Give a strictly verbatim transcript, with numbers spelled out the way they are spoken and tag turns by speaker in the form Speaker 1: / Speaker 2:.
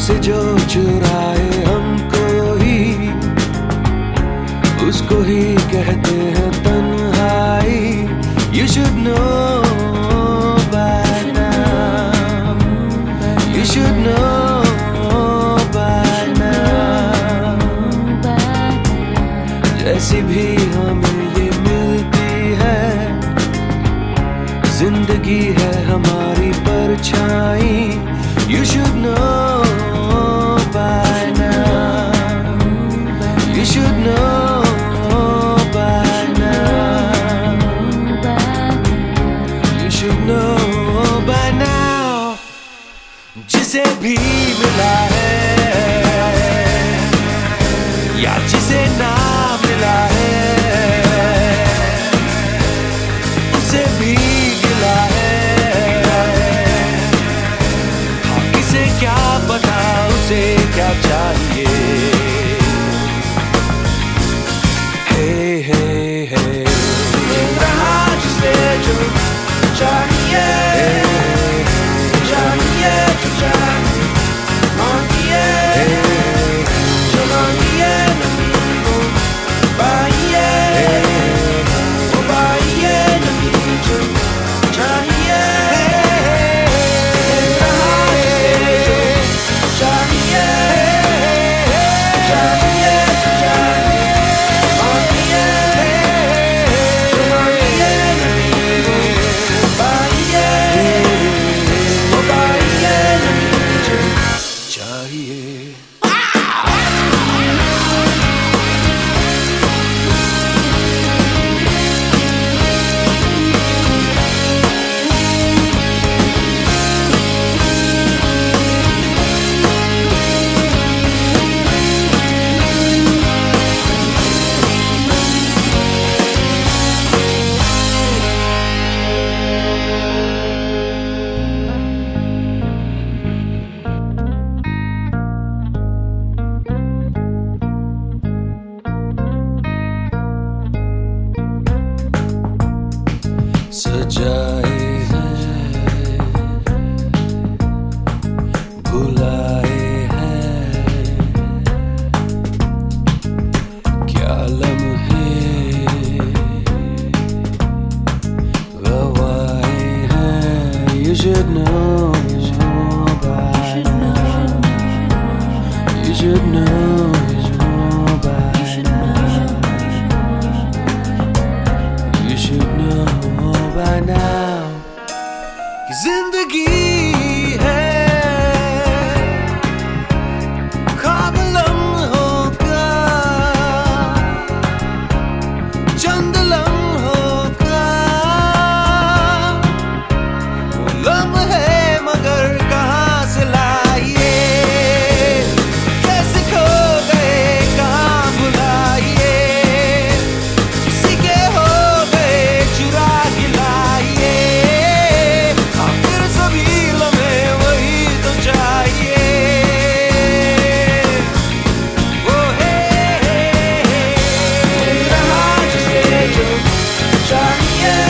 Speaker 1: हमसे जो चुराए हमको ही, उसको ही कहते हैं तन्हाई. You should know by now. You should know by now. जैसी भी हमें ये मिलती है, जिंदगी है हमारी परछाई. You should know by now. You should know by now. You should know by now. जिसे भी मिला है या जिसे ना मिला है, उसे भी गिला है. हाँ, किसे क्या पता उसे क्या चाहिए. Hey, hey, hey. मिल रहा जिसे जो चाहिए, चाहिए जो चाहिए, मांगिए जो मांगिए, नहीं वो पाइए, वो पाइए नहीं जो चाहिए. मिल रहा जिसे जो चाहिए, चाहिए जो चाहिए, मांगिए जो मांगिए, नहीं वो पाइए, वो पाइए नहीं जो चाहिए. सजाए हैं, बुलाए हैं, क्या लम्हे गवाए हैं. You should know by now. You should know by now. You should know by now. कि जिंदगी है ख्वाब लम्हों का, चंद लम्हों का. वो लम्हे मगर कहाँ से लाइए, कैसे खो गए कहाँ भुलाइए. किसी के हो गए चुरा के लाइए. हाँ, फिर सभी लम्हे वही तो चाहिए. वो है मिल रहा जिसे जो चाहिए,